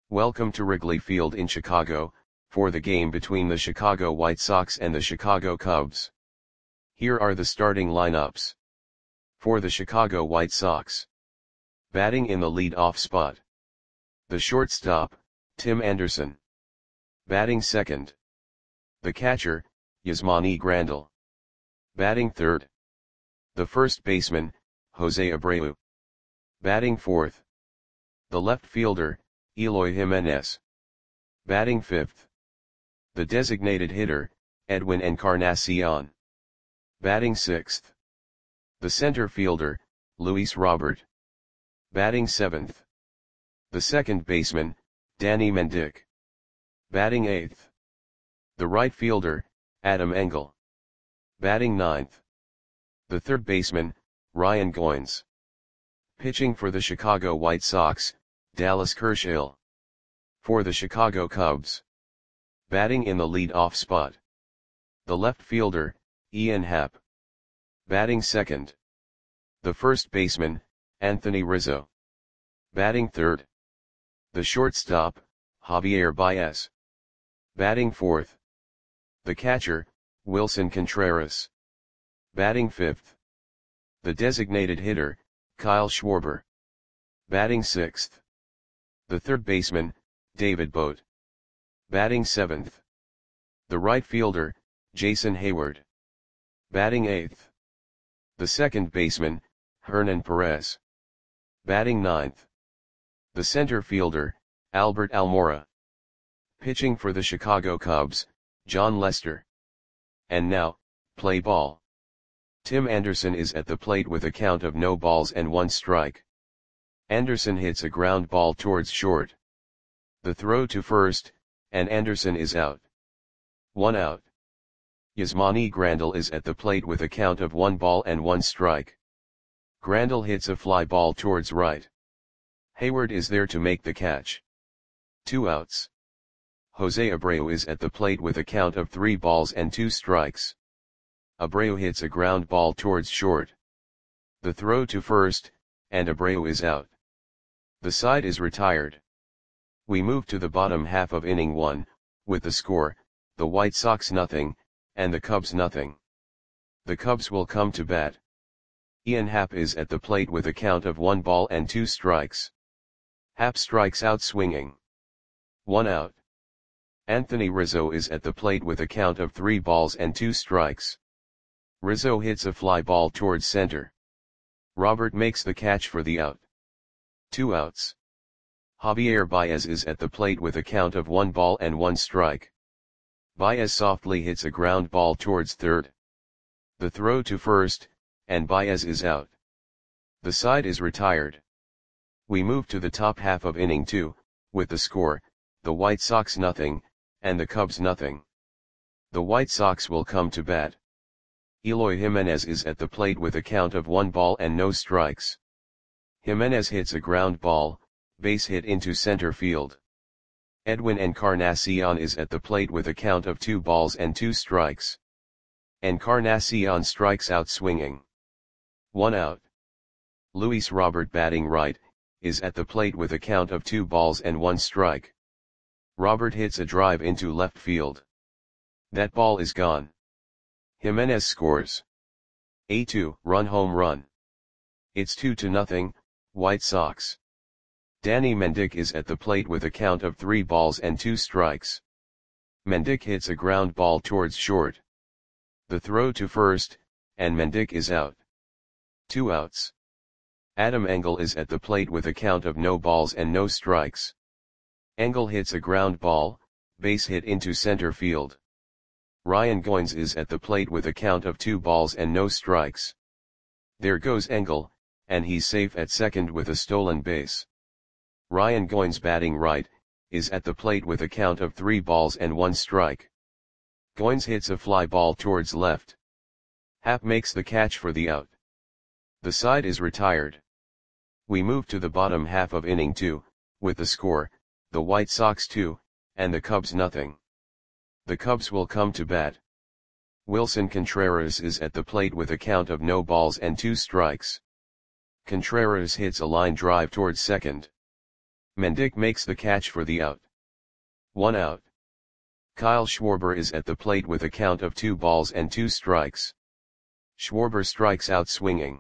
Welcome to Wrigley Field in Chicago, for the game between the Chicago White Sox and the Chicago Cubs. Here are the starting lineups. For the Chicago White Sox. Batting in the lead-off spot. The shortstop, Tim Anderson. Batting second. The catcher, Yasmani Grandal. Batting third. The first baseman, Jose Abreu. Batting fourth. The left fielder, Eloy Jimenez. Batting fifth. The designated hitter, Edwin Encarnacion. Batting sixth. The center fielder, Luis Robert. Batting seventh. The second baseman, Danny Mendick. Batting eighth. The right fielder, Adam Engel. Batting ninth. The third baseman, Ryan Goins. Pitching for the Chicago White Sox, Dallas Kershaw. For the Chicago Cubs. Batting in the lead-off spot. The left fielder, Ian Happ. Batting second. The first baseman, Anthony Rizzo. Batting third. The shortstop, Javier Baez. Batting fourth. The catcher, Wilson Contreras. Batting fifth. The designated hitter, Kyle Schwarber. Batting sixth. The third baseman, David Bote. Batting seventh. The right fielder, Jason Hayward. Batting eighth. The second baseman, Hernan Perez. Batting ninth. The center fielder, Albert Almora. Pitching for the Chicago Cubs, Jon Lester. And now, play ball. Tim Anderson is at the plate with a count of no balls and 1 strike. Anderson hits a ground ball towards short. The throw to first, and Anderson is out. 1 out. Yasmani Grandal is at the plate with a count of 1 ball and 1 strike. Grandal hits a fly ball towards right. Hayward is there to make the catch. 2 outs. Jose Abreu is at the plate with a count of 3 balls and 2 strikes. Abreu hits a ground ball towards short. The throw to first, and Abreu is out. The side is retired. We move to the bottom half of inning 1, with the score, the White Sox 0, and the Cubs 0. The Cubs will come to bat. Ian Happ is at the plate with a count of 1 ball and 2 strikes. Happ strikes out swinging. 1 out. Anthony Rizzo is at the plate with a count of 3 balls and 2 strikes. Rizzo hits a fly ball towards center. Robert makes the catch for the out. 2 outs. Javier Baez is at the plate with a count of 1 ball and 1 strike. Baez softly hits a ground ball towards third. The throw to first, and Baez is out. The side is retired. We move to the top half of inning 2, with the score, the White Sox 0, and the Cubs 0. The White Sox will come to bat. Eloy Jimenez is at the plate with a count of 1 ball and no strikes. Jimenez hits a ground ball, base hit into center field. Edwin Encarnacion is at the plate with a count of 2 balls and 2 strikes. Encarnacion strikes out swinging. 1 out. Luis Robert batting right, is at the plate with a count of 2 balls and 1 strike. Robert hits a drive into left field. That ball is gone. Jimenez scores a 2-run home run. It's 2-0, White Sox. Danny Mendick is at the plate with a count of 3 balls and 2 strikes. Mendick hits a ground ball towards short. The throw to first, and Mendick is out. 2 outs. Adam Engel is at the plate with a count of no balls and no strikes. Engel hits a ground ball, base hit into center field. Ryan Goins is at the plate with a count of 2 balls and no strikes. There goes Engel, and he's safe at second with a stolen base. Ryan Goins batting right, is at the plate with a count of 3 balls and 1 strike. Goins hits a fly ball towards left. Happ makes the catch for the out. The side is retired. We move to the bottom half of inning 2, with the score, the White Sox 2, and the Cubs 0. The Cubs will come to bat. Wilson Contreras is at the plate with a count of no balls and 2 strikes. Contreras hits a line drive towards second. Mendick makes the catch for the out. 1 out. Kyle Schwarber is at the plate with a count of 2 balls and 2 strikes. Schwarber strikes out swinging.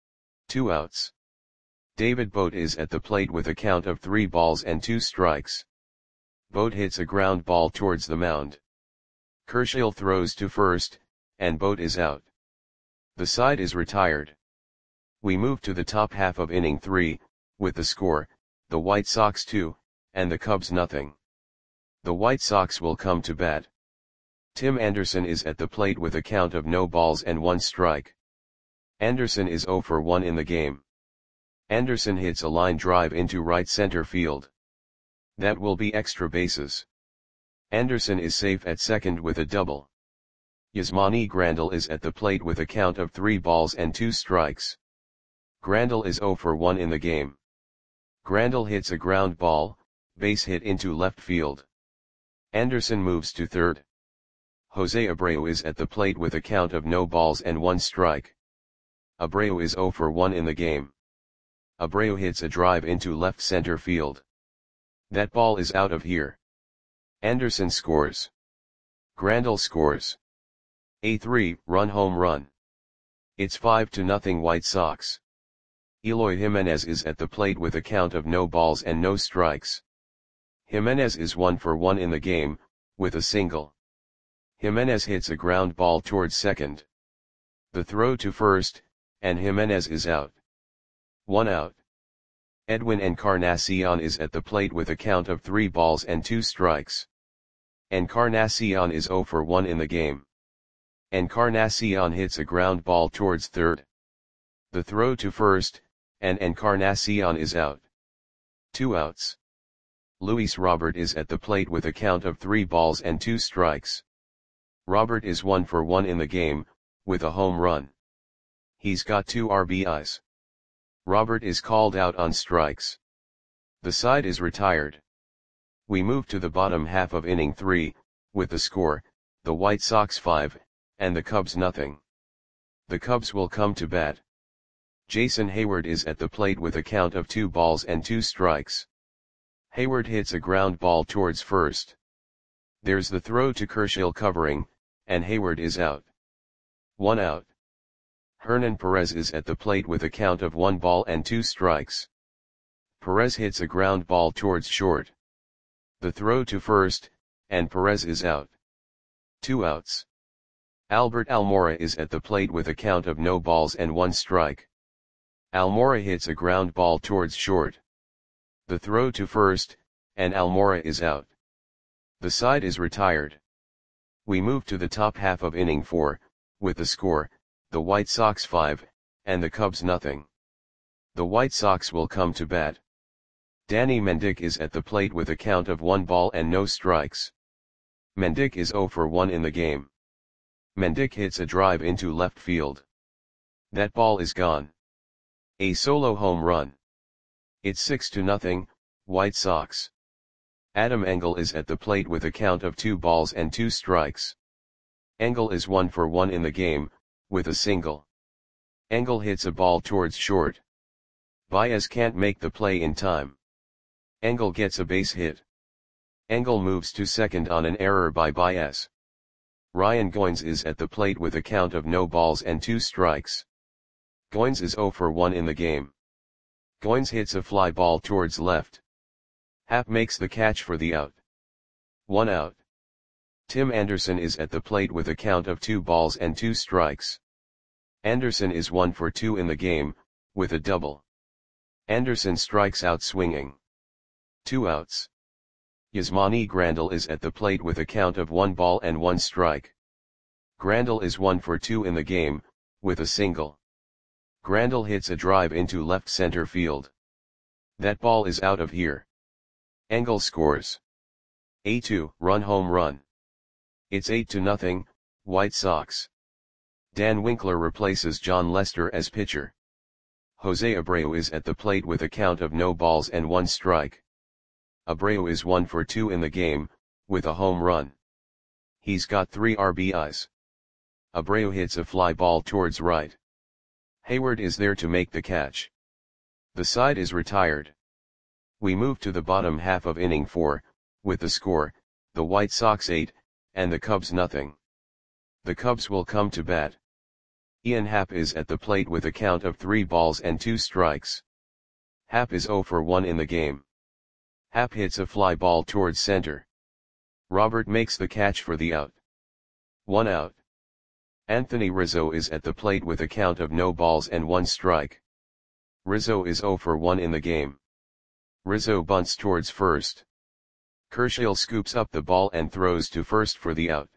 2 outs. David Bote is at the plate with a count of 3 balls and 2 strikes. Bote hits a ground ball towards the mound. Kershill throws to first, and Bote is out. The side is retired. We move to the top half of inning 3, with the score, the White Sox 2, and the Cubs nothing. The White Sox will come to bat. Tim Anderson is at the plate with a count of no balls and 1 strike. Anderson is 0 for 1 in the game. Anderson hits a line drive into right center field. That will be extra bases. Anderson is safe at second with a double. Yasmani Grandal is at the plate with a count of 3 balls and 2 strikes. Grandal is 0 for 1 in the game. Grandal hits a ground ball, base hit into left field. Anderson moves to third. Jose Abreu is at the plate with a count of no balls and 1 strike. Abreu is 0 for 1 in the game. Abreu hits a drive into left center field. That ball is out of here. Anderson scores. Grandal scores. A 3-run home run. It's 5-0 White Sox. Eloy Jimenez is at the plate with a count of no balls and no strikes. Jimenez is 1 for 1 in the game, with a single. Jimenez hits a ground ball towards second. The throw to first, and Jimenez is out. 1 out. Edwin Encarnacion is at the plate with a count of 3 balls and 2 strikes. Encarnacion is 0 for 1 in the game. Encarnacion hits a ground ball towards third. The throw to first, and Encarnacion is out. 2 outs. Luis Robert is at the plate with a count of 3 balls and 2 strikes. Robert is 1 for 1 in the game, with a home run. He's got 2 RBIs. Robert is called out on strikes. The side is retired. We move to the bottom half of inning 3, with the score, the White Sox 5, and the Cubs nothing. The Cubs will come to bat. Jason Hayward is at the plate with a count of 2 balls and 2 strikes. Hayward hits a ground ball towards first. There's the throw to Kershill covering, and Hayward is out. 1 out. Hernan Perez is at the plate with a count of 1 ball and 2 strikes. Perez hits a ground ball towards short. The throw to first, and Perez is out. 2 outs. Albert Almora is at the plate with a count of no balls and 1 strike. Almora hits a ground ball towards short. The throw to first, and Almora is out. The side is retired. We move to the top half of inning 4, with the score, the White Sox 5, and the Cubs nothing. The White Sox will come to bat. Danny Mendick is at the plate with a count of 1 ball and no strikes. Mendick is 0 for 1 in the game. Mendick hits a drive into left field. That ball is gone. A solo home run. It's 6-0, White Sox. Adam Engel is at the plate with a count of 2 balls and 2 strikes. Engel is 1 for 1 in the game, with a single. Engel hits a ball towards short. Baez can't make the play in time. Engel gets a base hit. Engel moves to second on an error by Baez. Ryan Goins is at the plate with a count of no balls and 2 strikes. Goins is 0 for 1 in the game. Goins hits a fly ball towards left. Happ makes the catch for the out. 1 out. Tim Anderson is at the plate with a count of 2 balls and 2 strikes. Anderson is 1 for 2 in the game, with a double. Anderson strikes out swinging. 2 outs. Yasmani Grandal is at the plate with a count of 1 ball and 1 strike. Grandal is 1 for 2 in the game, with a single. Grandal hits a drive into left center field. That ball is out of here. Engel scores. A 2-run home run. It's 8-0, White Sox. Dan Winkler replaces John Lester as pitcher. Jose Abreu is at the plate with a count of no balls and 1 strike. Abreu is 1 for 2 in the game, with a home run. He's got 3 RBIs. Abreu hits a fly ball towards right. Hayward is there to make the catch. The side is retired. We move to the bottom half of inning 4, with the score, the White Sox 8, and the Cubs nothing. The Cubs will come to bat. Ian Happ is at the plate with a count of 3 balls and 2 strikes. Happ is 0 for 1 in the game. Happ hits a fly ball towards center. Robert makes the catch for the out. 1 out. Anthony Rizzo is at the plate with a count of no balls and 1 strike. Rizzo is 0 for 1 in the game. Rizzo bunts towards first. Kershaw scoops up the ball and throws to first for the out.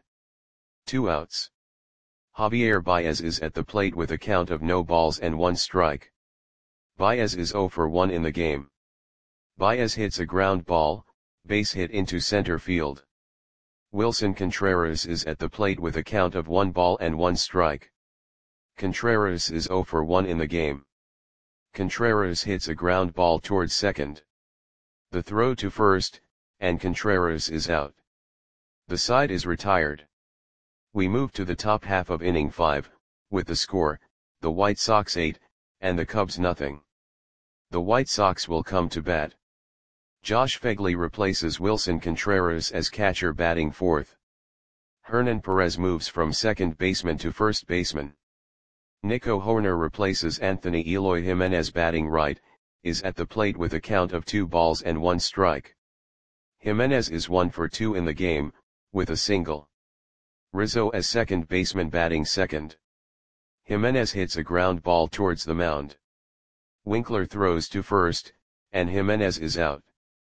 2 outs. Javier Baez is at the plate with a count of no balls and 1 strike. Baez is 0 for 1 in the game. Baez hits a ground ball, base hit into center field. Wilson Contreras is at the plate with a count of 1 ball and 1 strike. Contreras is 0 for 1 in the game. Contreras hits a ground ball towards second. The throw to first, and Contreras is out. The side is retired. We move to the top half of inning 5, with the score, the White Sox 8, and the Cubs nothing. The White Sox will come to bat. Josh Phegley replaces Wilson Contreras as catcher batting fourth. Hernan Perez moves from second baseman to first baseman. Nico Hoerner replaces Anthony Eloy Jimenez batting right, is at the plate with a count of 2 balls and 1 strike. Jimenez is 1 for 2 in the game, with a single. Rizzo as second baseman batting second. Jimenez hits a ground ball towards the mound. Winkler throws to first, and Jimenez is out.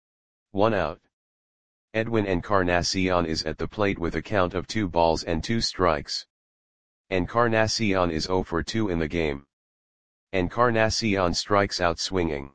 1 out. Edwin Encarnacion is at the plate with a count of 2 balls and 2 strikes. Encarnacion is 0 for 2 in the game. Encarnacion strikes out swinging.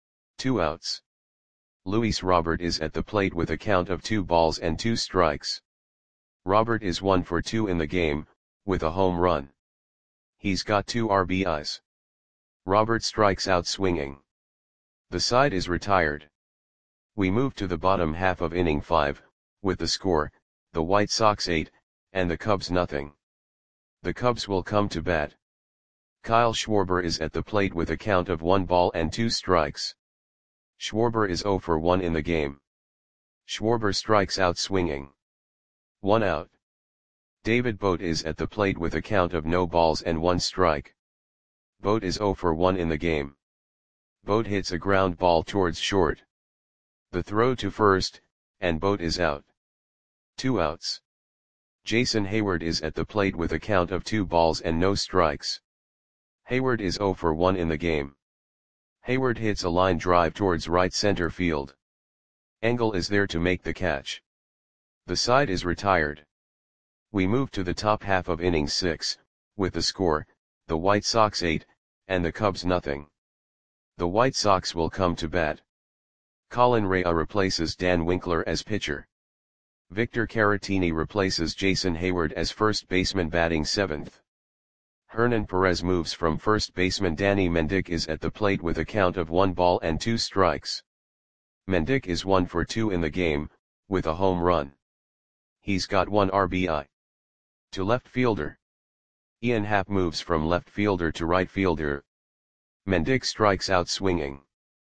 2 outs. Luis Robert is at the plate with a count of 2 balls and 2 strikes. Robert is 1 for 2 in the game, with a home run. He's got 2 RBIs. Robert strikes out swinging. The side is retired. We move to the bottom half of inning 5, with the score, the White Sox 8, and the Cubs nothing. The Cubs will come to bat. Kyle Schwarber is at the plate with a count of 1 ball and 2 strikes. Schwarber is 0 for 1 in the game. Schwarber strikes out swinging. 1 out. David Bote is at the plate with a count of no balls and 1 strike. Bote is 0 for 1 in the game. Bote hits a ground ball towards short. The throw to first, and Bote is out. 2 outs. Jason Hayward is at the plate with a count of 2 balls and no strikes. Hayward is 0 for 1 in the game. Hayward hits a line drive towards right center field. Engel is there to make the catch. The side is retired. We move to the top half of inning 6, with the score, the White Sox 8, and the Cubs nothing. The White Sox will come to bat. Colin Rea replaces Dan Winkler as pitcher. Victor Caratini replaces Jason Hayward as first baseman batting 7th. Hernan Perez moves from first baseman. Danny Mendick is at the plate with a count of 1 ball and 2 strikes. Mendick is 1 for 2 in the game, with a home run. He's got 1 RBI. To left fielder. Ian Happ moves from left fielder to right fielder. Mendick strikes out swinging.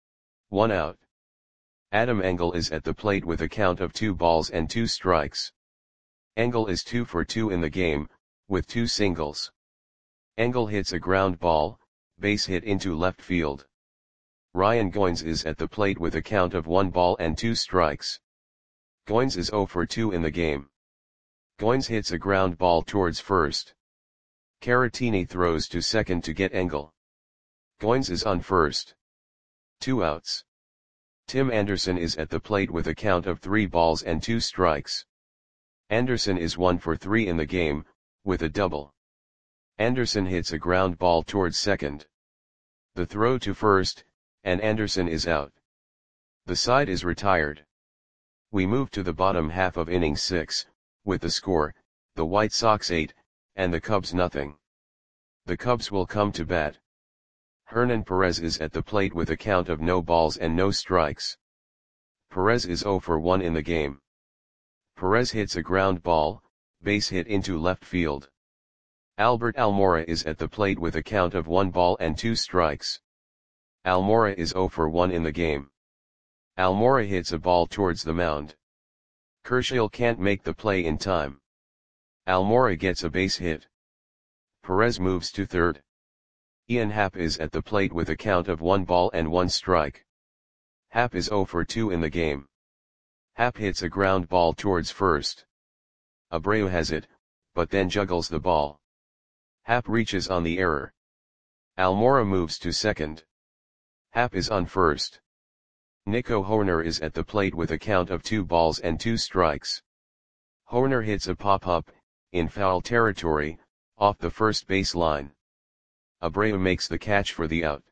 1 out. Adam Engel is at the plate with a count of 2 balls and 2 strikes. Engel is 2 for 2 in the game, with 2 singles. Engel hits a ground ball, base hit into left field. Ryan Goins is at the plate with a count of 1 ball and 2 strikes. Goins is 0 for 2 in the game. Goins hits a ground ball towards first. Caratini throws to second to get Engel. Goins is on first. 2 outs. Tim Anderson is at the plate with a count of 3 balls and 2 strikes. Anderson is 1 for 3 in the game, with a double. Anderson hits a ground ball towards second. The throw to first, and Anderson is out. The side is retired. We move to the bottom half of inning 6, with the score, the White Sox 8, and the Cubs nothing. The Cubs will come to bat. Hernan Perez is at the plate with a count of no balls and no strikes. Perez is 0 for 1 in the game. Perez hits a ground ball, base hit into left field. Albert Almora is at the plate with a count of 1 ball and 2 strikes. Almora is 0 for 1 in the game. Almora hits a ball towards the mound. Kershaw can't make the play in time. Almora gets a base hit. Perez moves to third. Ian Happ is at the plate with a count of 1 ball and 1 strike. Happ is 0 for 2 in the game. Happ hits a ground ball towards first. Abreu has it, but then juggles the ball. Happ reaches on the error. Almora moves to second. Happ is on first. Nico Hoerner is at the plate with a count of 2 balls and 2 strikes. Hoerner hits a pop-up, in foul territory, off the first base line. Abreu makes the catch for the out.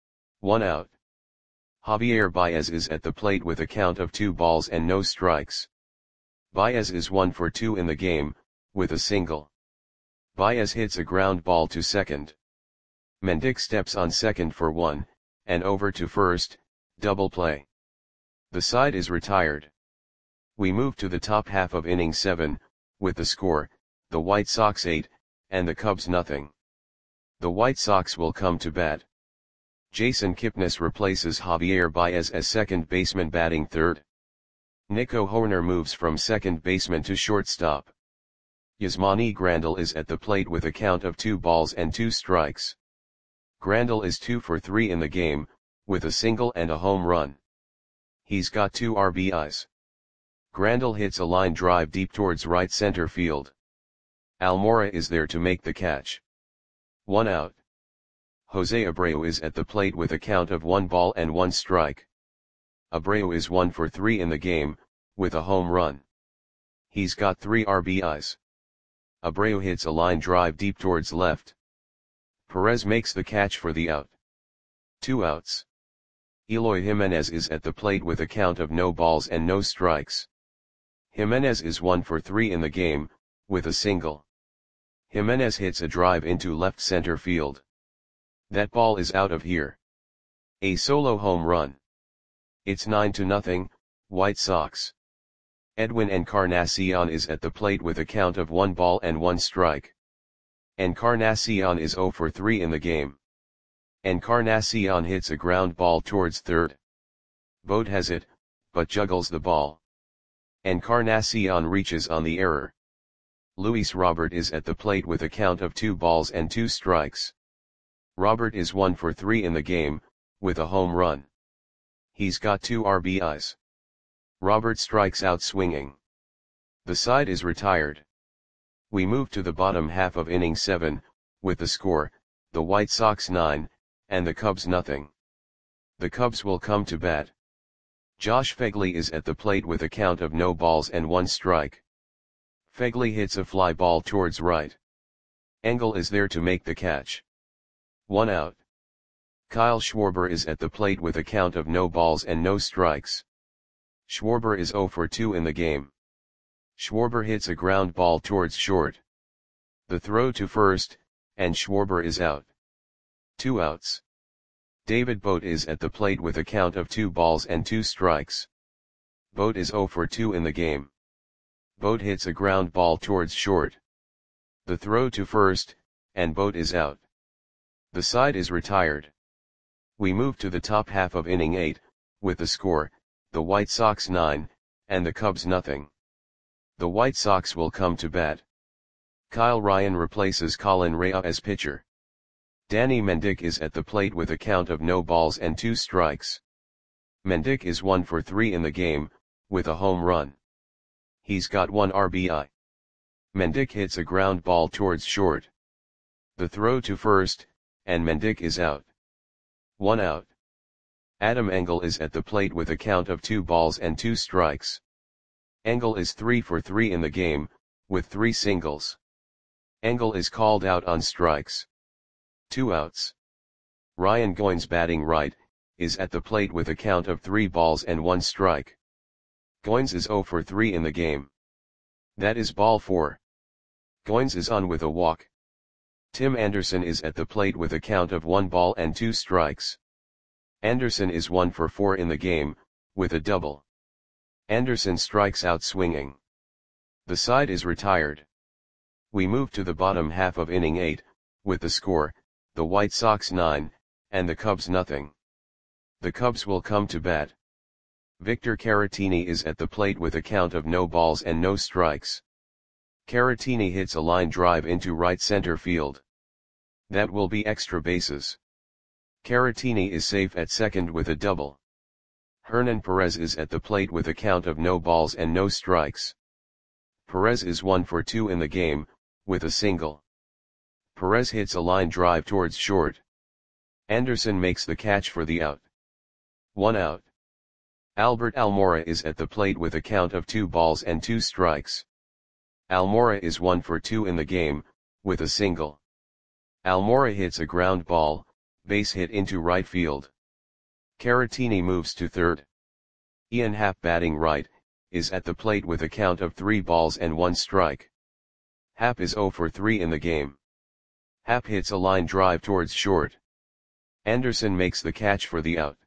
1 out. Javier Baez is at the plate with a count of 2 balls and no strikes. Baez is 1 for 2 in the game, with a single. Baez hits a ground ball to second. Mendick steps on second for 1, and over to first, double play. The side is retired. We move to the top half of inning 7, with the score, the White Sox 8, and the Cubs nothing. The White Sox will come to bat. Jason Kipnis replaces Javier Baez as second baseman batting third. Nico Hoerner moves from second baseman to shortstop. Yasmani Grandal is at the plate with a count of 2 balls and 2 strikes. Grandal is 2 for 3 in the game, with a single and a home run. He's got 2 RBIs. Grandal hits a line drive deep towards right center field. Almora is there to make the catch. 1 out. Jose Abreu is at the plate with a count of 1 ball and 1 strike. Abreu is 1 for 3 in the game, with a home run. He's got 3 RBIs. Abreu hits a line drive deep towards left. Perez makes the catch for the out. 2 outs. Eloy Jimenez is at the plate with a count of no balls and no strikes. Jimenez is 1 for 3 in the game, with a single. Jimenez hits a drive into left center field. That ball is out of here. A solo home run. It's 9-0, White Sox. Edwin Encarnacion is at the plate with a count of 1 ball and 1 strike. Encarnacion is 0 for 3 in the game. Encarnacion hits a ground ball towards third. Boat has it, but juggles the ball. Encarnacion reaches on the error. Luis Robert is at the plate with a count of 2 balls and 2 strikes. Robert is 1 for 3 in the game, with a home run. He's got 2 RBIs. Robert strikes out swinging. The side is retired. We move to the bottom half of inning 7, with the score, the White Sox 9, and the Cubs nothing. The Cubs will come to bat. Josh Phegley is at the plate with a count of no balls and 1 strike. Phegley hits a fly ball towards right. Engel is there to make the catch. 1 out. Kyle Schwarber is at the plate with a count of no balls and no strikes. Schwarber is 0 for 2 in the game. Schwarber hits a ground ball towards short. The throw to first, and Schwarber is out. 2 outs. David Bote is at the plate with a count of 2 balls and 2 strikes. Bote is 0 for 2 in the game. Bote hits a ground ball towards short. The throw to first, and Bote is out. The side is retired. We move to the top half of inning 8, with the score, the White Sox 9, and the Cubs nothing. The White Sox will come to bat. Kyle Ryan replaces Colin Rea as pitcher. Danny Mendick is at the plate with a count of no balls and 2 strikes. Mendick is 1 for 3 in the game, with a home run. He's got 1 RBI. Mendick hits a ground ball towards short. The throw to first, and Mendick is out. 1 out. Adam Engel is at the plate with a count of 2 balls and 2 strikes. Engel is 3 for 3 in the game, with 3 singles. Engel is called out on strikes. 2 outs. Ryan Goins batting right, is at the plate with a count of 3 balls and 1 strike. Goins is 0 for 3 in the game. That is ball 4. Goins is on with a walk. Tim Anderson is at the plate with a count of 1 ball and 2 strikes. Anderson is 1 for 4 in the game, with a double. Anderson strikes out swinging. The side is retired. We move to the bottom half of inning 8, with the score, the White Sox 9, and the Cubs nothing. The Cubs will come to bat. Victor Caratini is at the plate with a count of no balls and no strikes. Caratini hits a line drive into right center field. That will be extra bases. Caratini is safe at second with a double. Hernan Perez is at the plate with a count of no balls and no strikes. Perez is 1 for 2 in the game, with a single. Perez hits a line drive towards short. Anderson makes the catch for the out. 1 out. Albert Almora is at the plate with a count of 2 balls and 2 strikes. Almora is 1 for 2 in the game, with a single. Almora hits a ground ball, base hit into right field. Caratini moves to third. Ian Happ, batting right, is at the plate with a count of 3 balls and 1 strike. Happ is 0 for 3 in the game. Happ hits a line drive towards short. Anderson makes the catch for the out.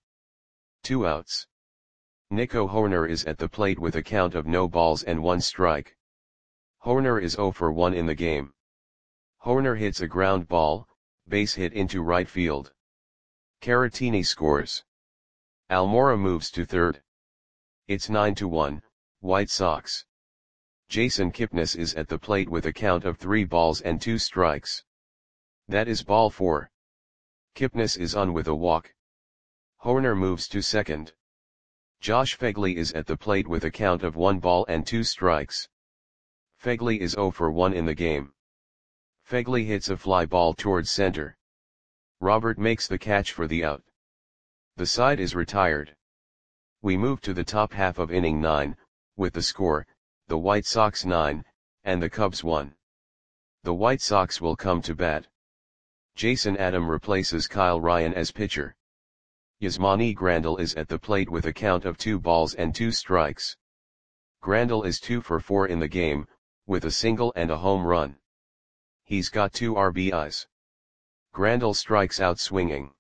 2 outs. Nico Hoerner is at the plate with a count of no balls and 1 strike. Hoerner is 0 for 1 in the game. Hoerner hits a ground ball, base hit into right field. Caratini scores. Almora moves to third. It's 9-1, White Sox. Jason Kipnis is at the plate with a count of 3 balls and 2 strikes. That is ball 4. Kipnis is on with a walk. Hoerner moves to second. Josh Phegley is at the plate with a count of 1 ball and 2 strikes. Phegley is 0 for 1 in the game. Phegley hits a fly ball towards center. Robert makes the catch for the out. The side is retired. We move to the top half of inning 9, with the score, the White Sox 9, and the Cubs 1. The White Sox will come to bat. Jason Adam replaces Kyle Ryan as pitcher. Yasmani Grandal is at the plate with a count of 2 balls and 2 strikes. Grandal is 2 for 4 in the game, with a single and a home run. He's got 2 RBIs. Grandal strikes out swinging.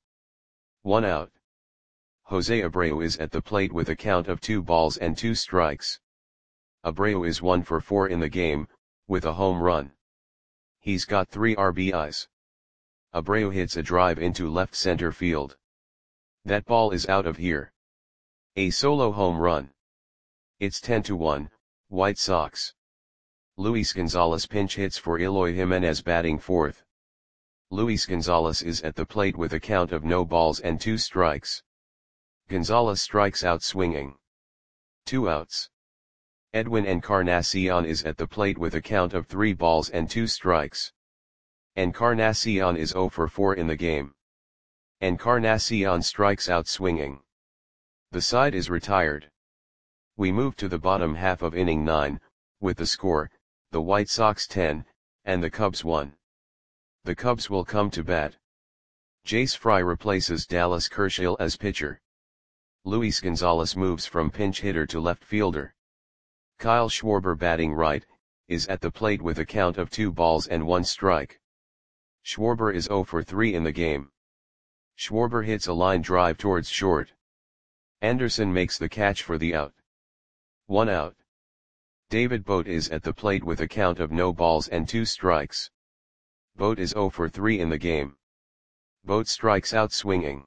1 out. Jose Abreu is at the plate with a count of 2 balls and 2 strikes. Abreu is 1 for 4 in the game, with a home run. He's got 3 RBIs. Abreu hits a drive into left center field. That ball is out of here. A solo home run. It's 10-1, White Sox. Luis Gonzalez pinch hits for Eloy Jimenez, batting fourth. Luis Gonzalez is at the plate with a count of no balls and 2 strikes. Gonzalez strikes out swinging. 2 outs. Edwin Encarnacion is at the plate with a count of 3 balls and 2 strikes. Encarnacion is 0 for 4 in the game. Encarnacion strikes out swinging. The side is retired. We move to the bottom half of inning 9, with the score, the White Sox 10, and the Cubs 1. The Cubs will come to bat. Jace Fry replaces Dallas Kershaw as pitcher. Luis Gonzalez moves from pinch hitter to left fielder. Kyle Schwarber, batting right, is at the plate with a count of 2 balls and 1 strike. Schwarber is 0 for 3 in the game. Schwarber hits a line drive towards short. Anderson makes the catch for the out. 1 out. David Bote is at the plate with a count of no balls and 2 strikes. Bote is 0 for 3 in the game. Bote strikes out swinging.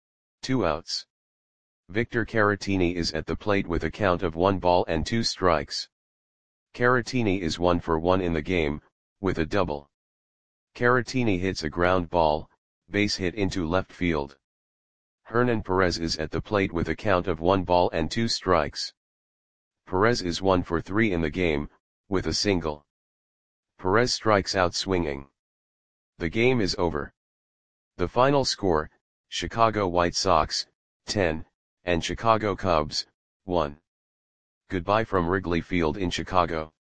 2 outs. Victor Caratini is at the plate with a count of 1 ball and 2 strikes. Caratini is 1 for 1 in the game, with a double. Caratini hits a ground ball, base hit into left field. Hernan Perez is at the plate with a count of 1 ball and 2 strikes. Perez is 1 for 3 in the game, with a single. Perez strikes out swinging. The game is over. The final score, Chicago White Sox, 10, and Chicago Cubs, 1. Goodbye from Wrigley Field in Chicago.